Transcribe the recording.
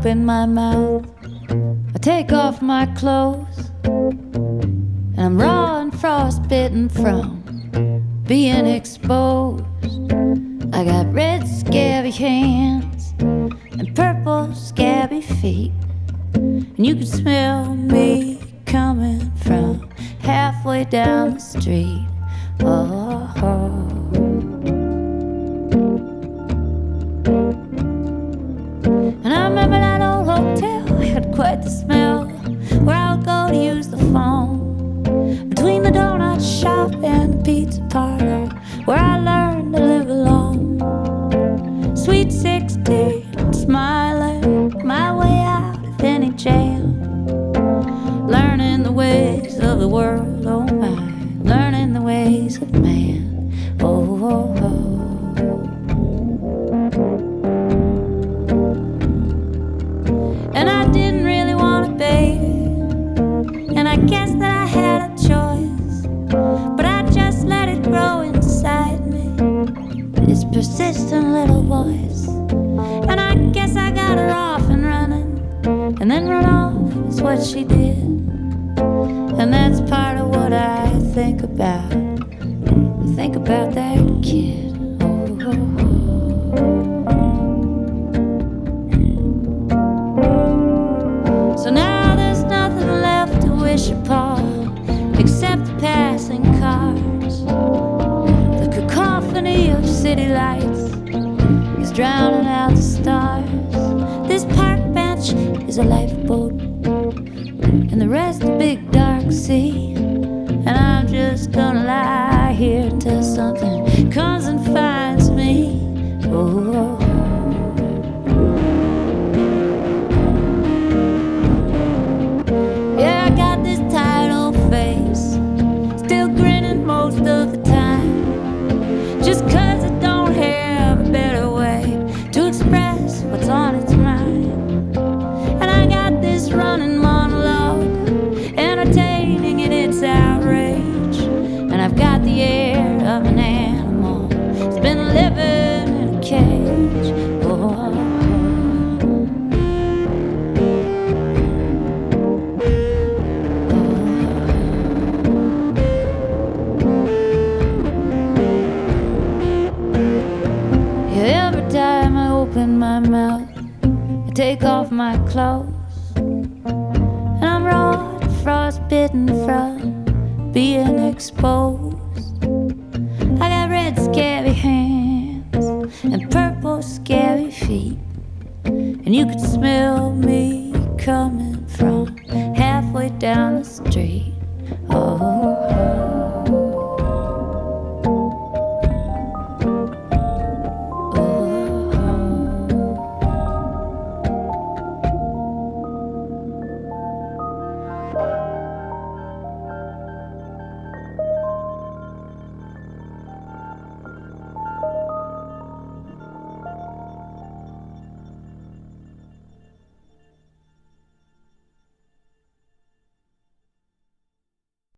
open my mouth, I take off my clothes, and I'm raw and frostbitten from being exposed. I got red scabby hands and purple scabby feet, and you can smell me coming from halfway down the street. Oh, oh. And I remember that old hotel had quite the smell, where I would go to use the phone, between the donut shop and the pizza parlor, where I learned to live alone. Sweet 16, smiling my way out of any jam, learning the ways of the world, oh my, learning the ways of man, oh, oh, oh. And I didn't really want a baby, and I guess that I had a choice, but I just let it grow inside me, this persistent little voice. And I guess I got her off and running, and then run off is what she did. And that's part of what I think about. I think about that kid. Oh, oh, oh. So now there's nothing left to wish upon except the passing cars. The cacophony of city lights is drowning out the stars. This park bench is a lifeboat, and the rest a big dark sea. And I'm just gonna lie here until something comes and finds me. Oh, oh. Yeah, I got this tired old face, still grinning most of the time, just 'cause I don't have a better way to express what's on its mind. And I got this running monologue, entertaining in its outrage, and I've got the air of an animal that's been living in a cage. Oh. Yeah, every time I open my mouth, I take off my clothes, and I'm raw and frostbitten from being exposed. I got red scabby hands and purple scabby feet, and you could smell me coming from halfway down the street.